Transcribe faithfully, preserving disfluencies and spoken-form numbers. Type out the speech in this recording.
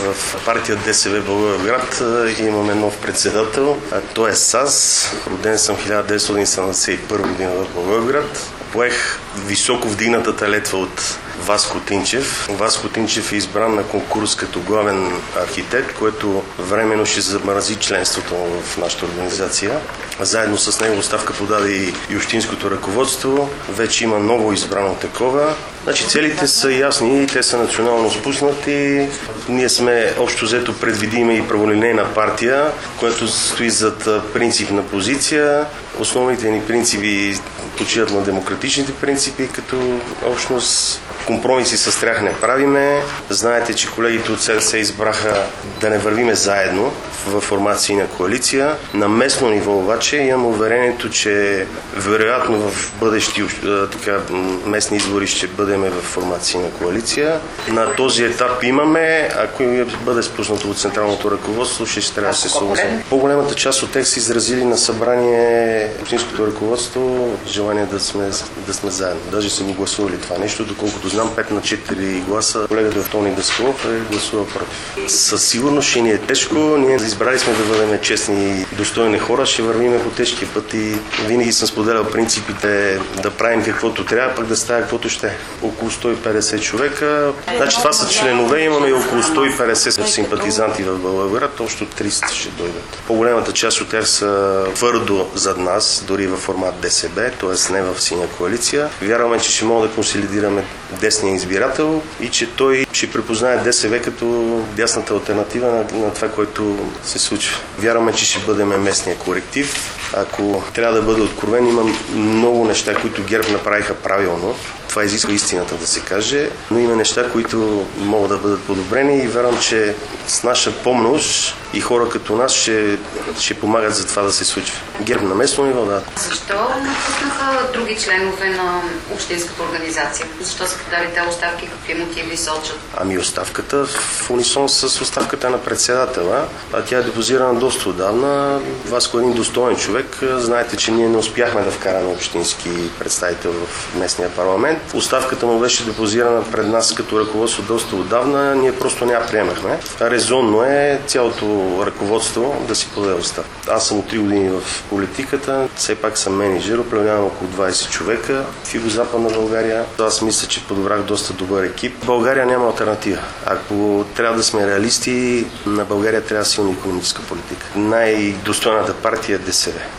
В партия ДСБ Благоевград имаме нов председател, а той е САС. Роден съм хиляда деветстотин седемдесет и първа година в Благоевград. Поех високо вдигнатата летва от Васко Тинчев. Васко Тинчев е избран на конкурс като главен архитект, което временно ще замрази членството в нашата организация. Заедно с него оставка подаде и, и общинското ръководство. Вече има ново избрано такова. Значи целите са ясни, те са национално спуснати. Ние сме общо взето предвидима и праволинейна партия, която стои зад принципна позиция. Основните ни принципи почиват на демократичните принципи, като общност компромиси с тях не правиме. Знаете, че колегите от СДС избраха да не вървиме заедно в формации на коалиция. На местно ниво обаче имам уверението, че вероятно в бъдещи така, местни избори ще бъдем в формации на коалиция. На този етап имаме, ако бъде спуснато от централното ръководство, ще, ще трябва да се съгласим. По-голямата част от тях са изразили на събрание общинското ръководство желание да сме, да сме заедно. Даже са ми гласували това нещо, доколкото знам пет на четири гласа. Колегата Тони Даскалов е гласувал против. Със сигурност ще ни е тежко. Ние избрали сме да бъдем честни и достойни хора, ще вървиме по тежкия път и винаги съм споделял принципите да правим каквото трябва, пък да става каквото ще. Около сто и петдесет човека. Значи това са членове, имаме и около сто и петдесет симпатизанти в Благоевград, общо триста ще дойдат. По-голямата част от тях са твърдо зад нас, дори във формат ДСБ, т.е. не в синя коалиция. Вярваме, че ще можем да консолидираме десния избирател и че той ще препознае ДСБ като дясната алтернатива на, на това, което се случва. Вярваме, че ще бъдем местния коректив. Ако трябва да бъде откровен, има много неща, които ГЕРБ направиха правилно. Това изисква истината да се каже, но има неща, които могат да бъдат подобрени и вярвам, че с наша помощ и хора като нас ще, ще помагат за това да се случва. ГЕРБ на местно ниво, да. Защо напуснаха други членове на общинската организация? Защо са подали те оставки? Какви мотиви сочат? Ами оставката в унисон с оставката на председателя, а тя е депозирана доста отдавна. Васко е един достоен човек. Знаете, че ние не успяхме да вкараме общински представител в местния парламент. Оставката му беше депозирана пред нас като ръководство доста отдавна, ние просто не я приемахме. Резонно е цялото ръководство да си подаде оставка. Аз съм от три години в политиката, все пак съм менеджер, управлявам около двайсет човека в Югозападна България. Аз мисля, че подобрах доста добър екип. България няма алтернатива. Ако трябва да сме реалисти, на България трябва силна икономическа политика. Най-достойната партия е ДСБ.